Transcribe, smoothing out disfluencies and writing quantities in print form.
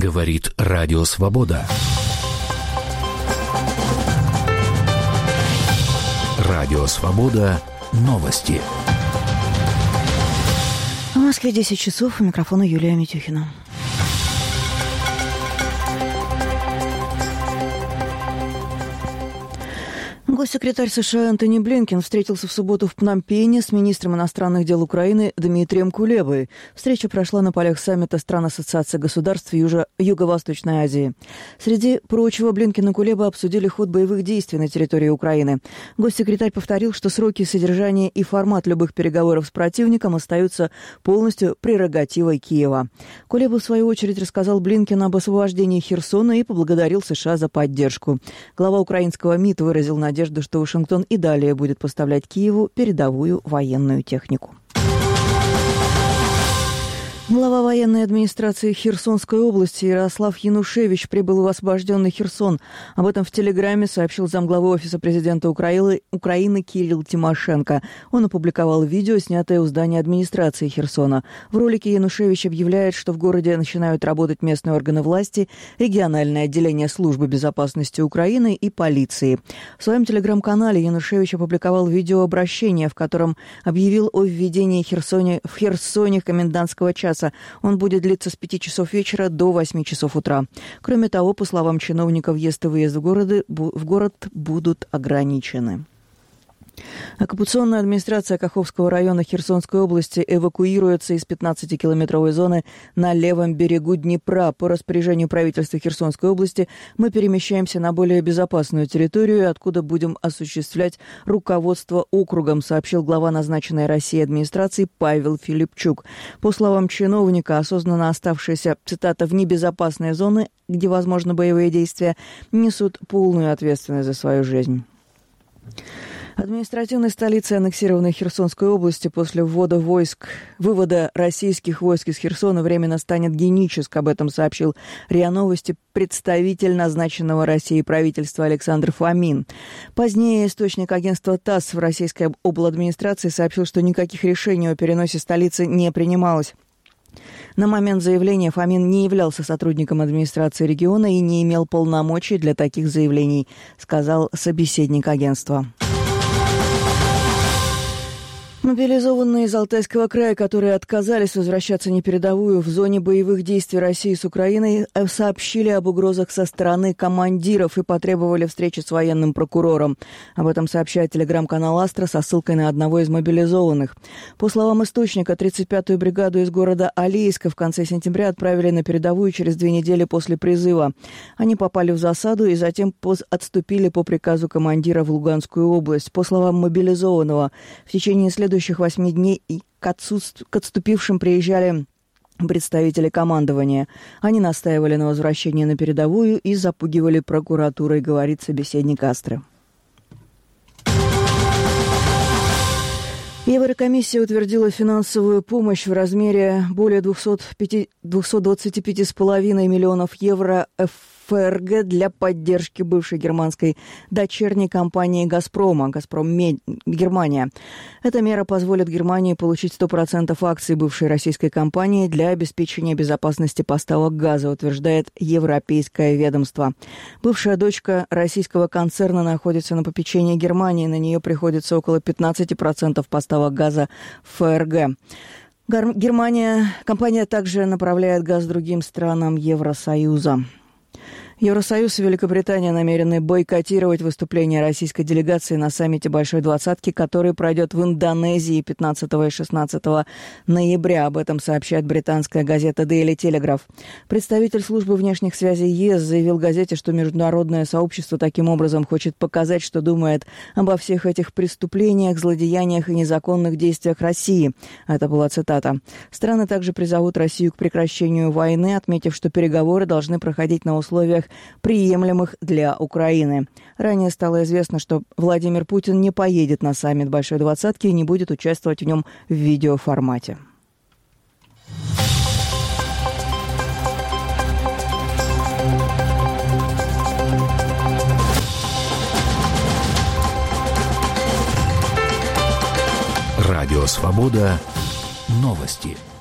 Говорит Радио Свобода. Радио Свобода. Новости. В Москве 10 часов. У микрофона Юлия Митюхина. Госсекретарь США Антони Блинкен встретился в субботу в Пномпене с министром иностранных дел Украины Дмитрием Кулебой. Встреча прошла на полях саммита стран Ассоциации государств Юго-Восточной Азии. Среди прочего, Блинкен и Кулеба обсудили ход боевых действий на территории Украины. Госсекретарь повторил, что сроки, содержание и формат любых переговоров с противником остаются полностью прерогативой Киева. Кулеба, в свою очередь, рассказал Блинкену об освобождении Херсона и поблагодарил США за поддержку. Глава украинского МИД выразил надежду, что Вашингтон и далее будет поставлять Киеву передовую военную технику. Глава военной администрации Херсонской области Ярослав Янушевич прибыл в освобожденный Херсон. Об этом в Телеграме сообщил замглавы Офиса президента Украины Кирилл Тимошенко. Он опубликовал видео, снятое у здания администрации Херсона. В ролике Янушевич объявляет, что в городе начинают работать местные органы власти, региональное отделение службы безопасности Украины и полиции. В своем Телеграм-канале Янушевич опубликовал видеообращение, в котором объявил о введении в Херсоне комендантского часа. Он будет длиться с 5 часов вечера до 8 часов утра. Кроме того, по словам чиновников, въезд и выезд в город будут ограничены. Оккупационная администрация Каховского района Херсонской области эвакуируется из 15-километровой зоны на левом берегу Днепра. По распоряжению правительства Херсонской области мы перемещаемся на более безопасную территорию, откуда будем осуществлять руководство округом, сообщил глава назначенной Россией администрации Павел Филипчук. По словам чиновника, осознанно оставшиеся, цитата, в небезопасной зоне, где возможны боевые действия, несут полную ответственность за свою жизнь. Административной столицей аннексированной Херсонской области после вывода российских войск из Херсона временно станет Геническ. Об этом сообщил РИА Новости представитель назначенного Россией правительства Александр Фомин. Позднее источник агентства ТАСС в российской обладминистрации сообщил, что никаких решений о переносе столицы не принималось. На момент заявления Фомин не являлся сотрудником администрации региона и не имел полномочий для таких заявлений, сказал собеседник агентства. Мобилизованные из Алтайского края, которые отказались возвращаться на передовую в зоне боевых действий России с Украиной, сообщили об угрозах со стороны командиров и потребовали встречи с военным прокурором. Об этом сообщает телеграм-канал «Астра» со ссылкой на одного из мобилизованных. По словам источника, 35-ю бригаду из города Алейска в конце сентября отправили на передовую через 2 недели после призыва. Они попали в засаду и затем отступили по приказу командира в Луганскую область. По словам мобилизованного, в течение следующих 8 дней к отступившим приезжали представители командования. Они настаивали на возвращении на передовую и запугивали прокуратурой, говорит собеседник «Астры». Еврокомиссия утвердила финансовую помощь в размере более 225,5 миллионов евро ФРГ для поддержки бывшей германской дочерней компании «Газпрома» Германия. Эта мера позволит Германии получить 100% акций бывшей российской компании для обеспечения безопасности поставок газа, утверждает Европейское ведомство. Бывшая дочка российского концерна находится на попечении Германии. На нее приходится около 15% поставок газа в ФРГ. Компания также направляет газ другим странам Евросоюза. Евросоюз и Великобритания намерены бойкотировать выступление российской делегации на саммите Большой Двадцатки, который пройдет в Индонезии 15 и 16 ноября. Об этом сообщает британская газета Daily Telegraph. Представитель службы внешних связей ЕС заявил газете, что международное сообщество таким образом хочет показать, что думает обо всех этих преступлениях, злодеяниях и незаконных действиях России. Это была цитата. Страны также призовут Россию к прекращению войны, отметив, что переговоры должны проходить на условиях, приемлемых для Украины. Ранее стало известно, что Владимир Путин не поедет на саммит Большой Двадцатки и не будет участвовать в нем в видеоформате. Радио «Свобода». Новости.